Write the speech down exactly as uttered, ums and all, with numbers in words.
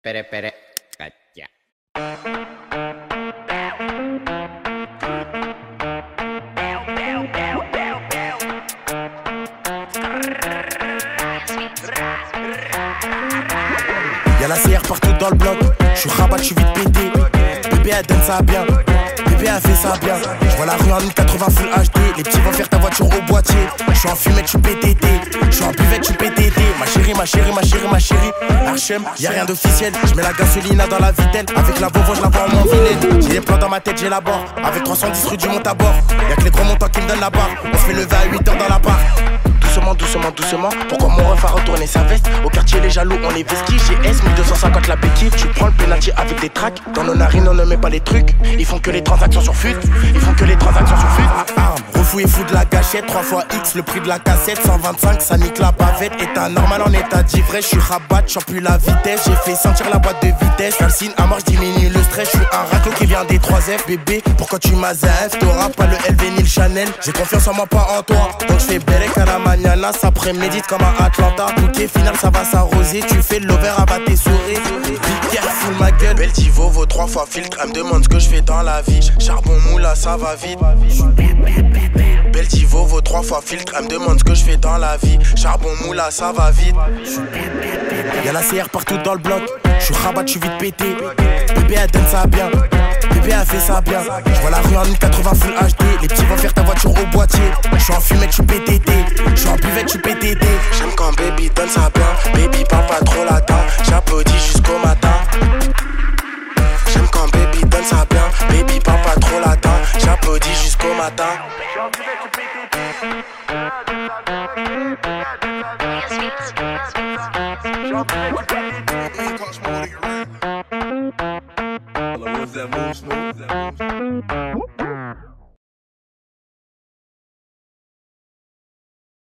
Pere pere, cacha. Y'a la C R partout dans le bloc. J'suis rabat, j'suis vite pété. Bébé elle donne ça bien. Bébé a fait ça bien. J'vois la rue en mille quatre-vingts full H D. Les petits vont faire ta voiture au boîtier. J'suis en fumette, j'suis P T T. J'suis en buvette, j'suis P T T. Ma chérie, ma chérie, ma chérie, ma chérie. Archem, y'a rien d'officiel. J'mets la gasolina dans la vitelle. Avec la Volvo, j'la vois en moins vilaine. J'ai des plans dans ma tête, j'ai la barre. Avec trois cent dix rue du Montabord. Y'a que les gros montants qui me donnent la barre. On se fait lever à huit heures dans la barre. Doucement, doucement, doucement. Pourquoi mon ref a retourné sa veste? Au quartier les jaloux, on est vestis. G S mille deux cent cinquante la béquille. Tu prends le penalty avec des tracks. Dans nos narines on ne met pas les trucs. Ils font que les transactions sur fut. Ils font que les transactions sur fut. Ah, arme, refou et fou de la gâchette. trois fois X le prix de la cassette. Cent vingt-cinq ça nique la bavette. État normal en état d'ivresse. J'suis rabat, j'en plus la vitesse. J'ai fait sentir la boîte de vitesse. Calcine à mort, j'diminue le stress. J'suis un raclo qui vient des trois F. Bébé, pourquoi tu m'as F? T'auras pas le L V ni le Chanel. J'ai confiance en moi, pas en toi. Donc j'fais Bellec à la mañana. Ça prémédite comme à Atlanta. Bouquet final, ça va s'arroser. Tu fais de l'over, abat tes souris. Big Pierre, full ma gueule. Beltivo vaut trois fois filtre. Elle me demande ce que je fais dans la vie. Charbon moula, ça va vite. Beltivo vaut trois fois filtre. Elle me demande ce que je fais dans la vie. Charbon moula, ça va vite. Y'a la C R partout dans le bloc. J'suis rabat, j'suis vite pété. Bébé elle donne ça bien. Bébé a fait ça bien. J'vois la rue en mille quatre-vingts full H D. Les petits vont faire ta voiture au boîtier. J'suis en fumette, j'suis P T T. J'suis en buvette, j'suis P T T. J'aime quand baby donne ça bien. Baby parle pas trop latin. J'applaudis jusqu'au matin. J'aime quand baby donne ça bien. Baby parle pas trop latin. J'applaudis jusqu'au matin. Was that move smooth?